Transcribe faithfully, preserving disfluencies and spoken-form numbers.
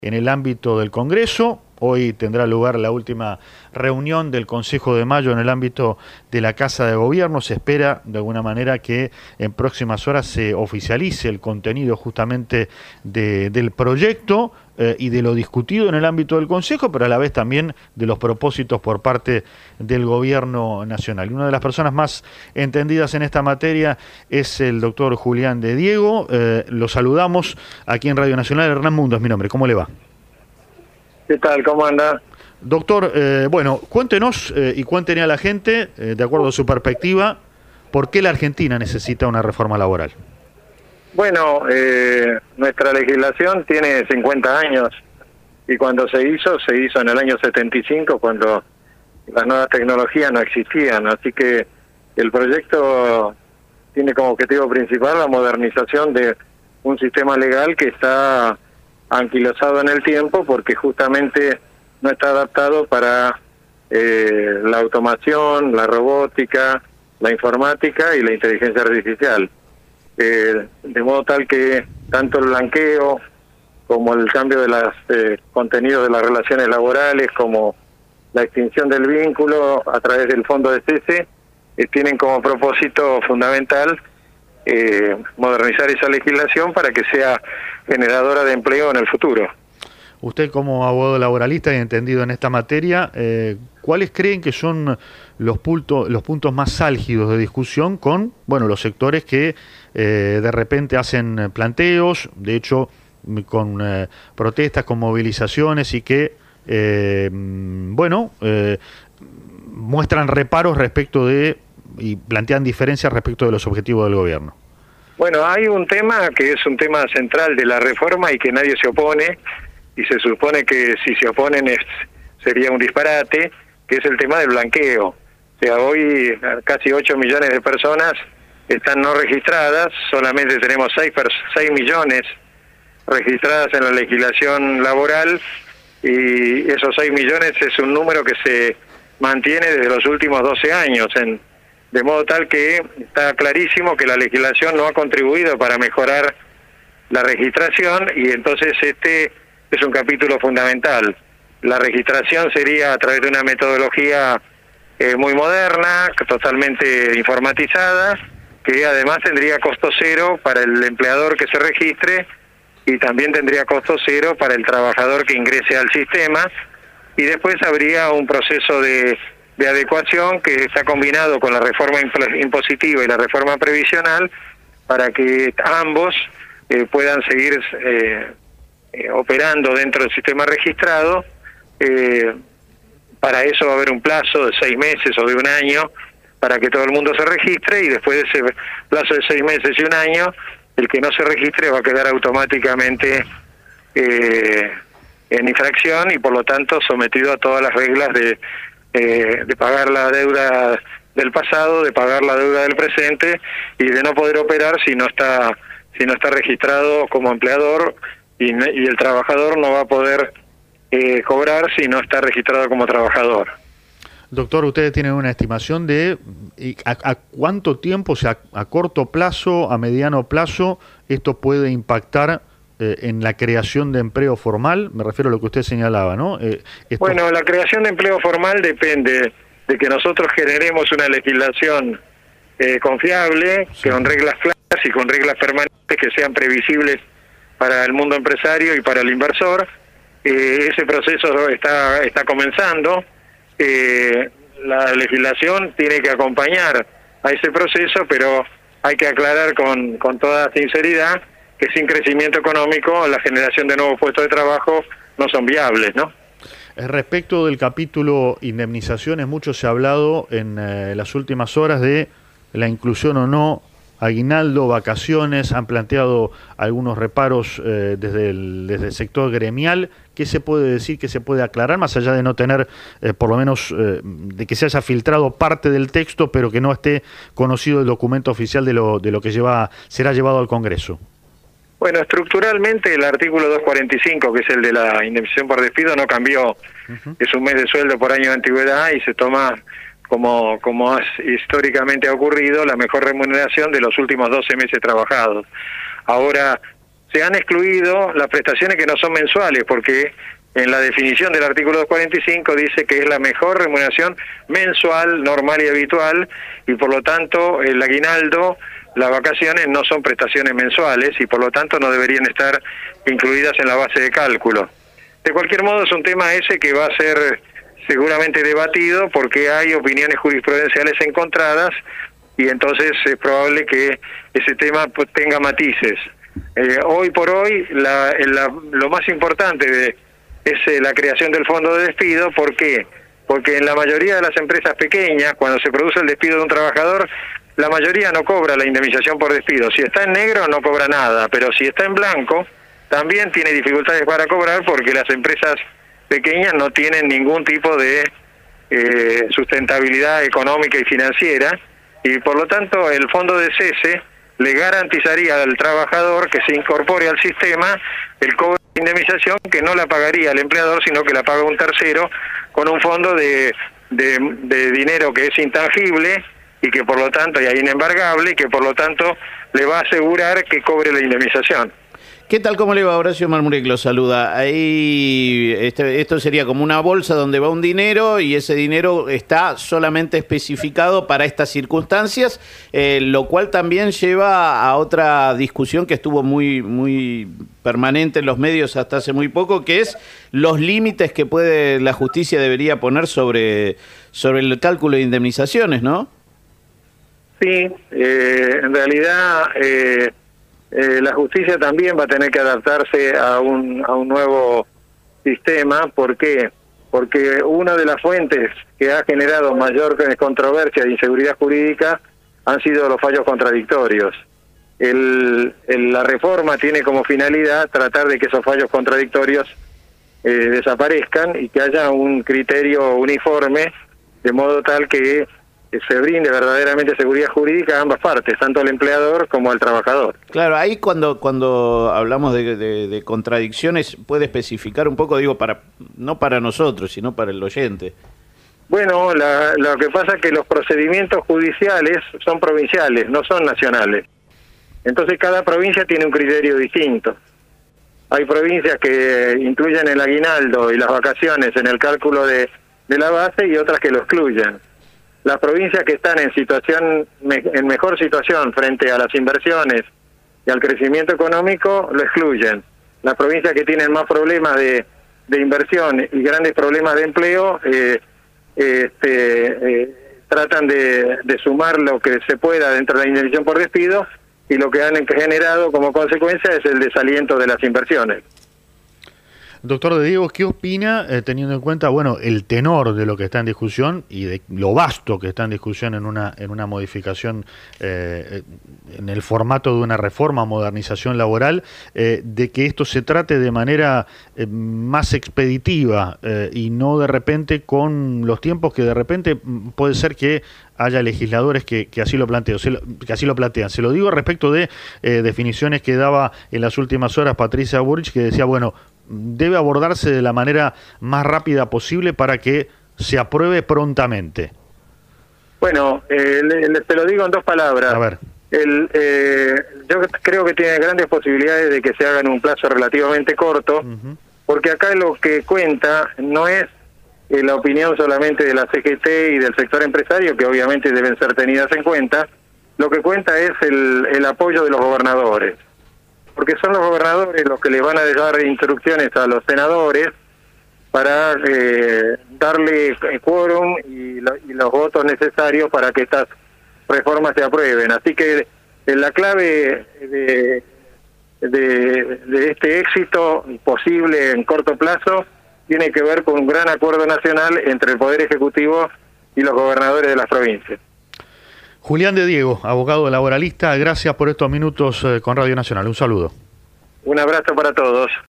en el ámbito del Congreso. Hoy tendrá lugar la última reunión del Consejo de Mayo en el ámbito de la Casa de Gobierno. Se espera, de alguna manera, que en próximas horas se oficialice el contenido justamente de, del proyecto eh, y de lo discutido en el ámbito del Consejo, pero a la vez también de los propósitos por parte del Gobierno Nacional. Y una de las personas más entendidas en esta materia es el doctor Julián de Diego. Eh, lo saludamos aquí en Radio Nacional. Hernán Mundo es mi nombre. ¿Cómo le va? ¿Qué tal? ¿Cómo anda? Doctor, eh, bueno, cuéntenos eh, y cuéntenle a la gente, eh, de acuerdo a su perspectiva, ¿por qué la Argentina necesita una reforma laboral? Bueno, eh, nuestra legislación tiene cincuenta años y cuando se hizo, se hizo en el año setenta y cinco, cuando las nuevas tecnologías no existían. Así que el proyecto tiene como objetivo principal la modernización de un sistema legal que está anquilosado en el tiempo porque justamente no está adaptado para eh, la automación, la robótica, la informática y la inteligencia artificial. Eh, de modo tal que tanto el blanqueo como el cambio de los eh, contenidos de las relaciones laborales, como la extinción del vínculo a través del fondo de cese, eh, tienen como propósito fundamental eh, modernizar esa legislación para que sea generadora de empleo en el futuro. Usted, como abogado laboralista y entendido en esta materia, eh, ¿cuáles creen que son los, punto, los puntos más álgidos de discusión con, bueno, los sectores que eh, de repente hacen planteos, de hecho con eh, protestas, con movilizaciones y que, eh, bueno, eh, muestran reparos respecto de y plantean diferencias respecto de los objetivos del gobierno? Bueno, hay un tema que es un tema central de la reforma y que nadie se opone, y se supone que si se oponen es, sería un disparate, que es el tema del blanqueo. O sea, hoy casi ocho millones de personas están no registradas, solamente tenemos seis millones registradas en la legislación laboral, y esos seis millones es un número que se mantiene desde los últimos doce años, en de modo tal que está clarísimo que la legislación no ha contribuido para mejorar la registración, y entonces este es un capítulo fundamental. La registración sería a través de una metodología eh, muy moderna, totalmente informatizada, que además tendría costo cero para el empleador que se registre y también tendría costo cero para el trabajador que ingrese al sistema, y después habría un proceso de de adecuación que está combinado con la reforma impositiva y la reforma previsional para que ambos eh, puedan seguir eh, eh, operando dentro del sistema registrado. Eh, para eso va a haber un plazo de seis meses o de un año para que todo el mundo se registre, y después de ese plazo de seis meses y un año, el que no se registre va a quedar automáticamente eh, en infracción y por lo tanto sometido a todas las reglas de Eh, de pagar la deuda del pasado, de pagar la deuda del presente y de no poder operar si no está si no está registrado como empleador, y, y el trabajador no va a poder eh, cobrar si no está registrado como trabajador. Doctor, ¿ustedes tienen una estimación de a, a cuánto tiempo, o sea, a, a corto plazo, a mediano plazo, esto puede impactar en la creación de empleo formal? Me refiero a lo que usted señalaba, ¿no? Eh, esto... Bueno, la creación de empleo formal depende de que nosotros generemos una legislación eh, confiable, sí, que con reglas claras y con reglas permanentes que sean previsibles para el mundo empresario y para el inversor. Eh, ese proceso está, está comenzando. Eh, la legislación tiene que acompañar a ese proceso, pero hay que aclarar con, con toda sinceridad que sin crecimiento económico la generación de nuevos puestos de trabajo no son viables, ¿no? Respecto del capítulo indemnizaciones, mucho se ha hablado en eh, las últimas horas de la inclusión o no, aguinaldo, vacaciones, han planteado algunos reparos eh, desde, el, desde el sector gremial. ¿Qué se puede decir, qué se puede aclarar, más allá de no tener, eh, por lo menos, eh, de que se haya filtrado parte del texto, pero que no esté conocido el documento oficial de lo, de lo que lleva, será llevado al Congreso? Bueno, estructuralmente el artículo doscientos cuarenta y cinco, que es el de la indemnización por despido, no cambió. Uh-huh. Es un mes de sueldo por año de antigüedad y se toma como, como históricamente ha ocurrido, la mejor remuneración de los últimos doce meses trabajados. Ahora se han excluido las prestaciones que no son mensuales, porque en la definición del artículo doscientos cuarenta y cinco dice que es la mejor remuneración mensual, normal y habitual, y por lo tanto el aguinaldo, las vacaciones no son prestaciones mensuales y por lo tanto no deberían estar incluidas en la base de cálculo. De cualquier modo es un tema ese que va a ser seguramente debatido porque hay opiniones jurisprudenciales encontradas y entonces es probable que ese tema pues, tenga matices. Eh, hoy por hoy la, la, lo más importante de, es eh, la creación del fondo de despido. ¿Por qué? Porque en la mayoría de las empresas pequeñas, cuando se produce el despido de un trabajador, la mayoría no cobra la indemnización por despido. Si está en negro no cobra nada, pero si está en blanco también tiene dificultades para cobrar porque las empresas pequeñas no tienen ningún tipo de eh, sustentabilidad económica y financiera y por lo tanto el fondo de cese le garantizaría al trabajador que se incorpore al sistema el cobro de indemnización que no la pagaría el empleador sino que la paga un tercero con un fondo de, de, de dinero que es intangible y que por lo tanto es inembargable y que por lo tanto le va a asegurar que cobre la indemnización. ¿Qué tal? ¿Cómo le va? Horacio Marmurek lo saluda. Ahí, este, esto sería como una bolsa donde va un dinero y ese dinero está solamente especificado para estas circunstancias, eh, lo cual también lleva a otra discusión que estuvo muy, muy permanente en los medios hasta hace muy poco, que es los límites que puede la justicia debería poner sobre, sobre el cálculo de indemnizaciones, ¿no? Sí, eh, en realidad... Eh... Eh, la justicia también va a tener que adaptarse a un, a un nuevo sistema. ¿Por qué? Porque una de las fuentes que ha generado mayor controversia e inseguridad jurídica han sido los fallos contradictorios. El, el, la reforma tiene como finalidad tratar de que esos fallos contradictorios eh, desaparezcan y que haya un criterio uniforme, de modo tal que que se brinde verdaderamente seguridad jurídica a ambas partes, tanto al empleador como al trabajador. Claro, ahí cuando cuando hablamos de, de, de contradicciones, ¿puede especificar un poco, digo, para no para nosotros, sino para el oyente? Bueno, la, lo que pasa es que los procedimientos judiciales son provinciales, no son nacionales. Entonces cada provincia tiene un criterio distinto. Hay provincias que incluyen el aguinaldo y las vacaciones en el cálculo de, de la base y otras que lo excluyen. Las provincias que están en situación en mejor situación frente a las inversiones y al crecimiento económico lo excluyen. Las provincias que tienen más problemas de, de inversión y grandes problemas de empleo eh, este, eh, tratan de, de sumar lo que se pueda dentro de la indemnización por despido y lo que han generado como consecuencia es el desaliento de las inversiones. Doctor De Diego, ¿qué opina, eh, teniendo en cuenta bueno el tenor de lo que está en discusión y de lo vasto que está en discusión en una en una modificación eh, en el formato de una reforma, modernización laboral, eh, de que esto se trate de manera eh, más expeditiva eh, y no de repente con los tiempos que de repente puede ser que haya legisladores que, que así lo plantean, que así lo plantean. Se lo digo respecto de eh, definiciones que daba en las últimas horas Patricia Bullrich, que decía, bueno, debe abordarse de la manera más rápida posible para que se apruebe prontamente. Bueno, eh, le, le, te lo digo en dos palabras. A ver. El, eh, yo creo que tiene grandes posibilidades de que se haga en un plazo relativamente corto, uh-huh. porque acá lo que cuenta no es eh, la opinión solamente de la C G T y del sector empresario, que obviamente deben ser tenidas en cuenta, lo que cuenta es el, el apoyo de los gobernadores. Porque son los gobernadores los que le van a dar instrucciones a los senadores para eh, darle quórum y, lo, y los votos necesarios para que estas reformas se aprueben. Así que eh, la clave de, de, de este éxito posible en corto plazo tiene que ver con un gran acuerdo nacional entre el Poder Ejecutivo y los gobernadores de las provincias. Julián De Diego, abogado laboralista, gracias por estos minutos con Radio Nacional. Un saludo. Un abrazo para todos.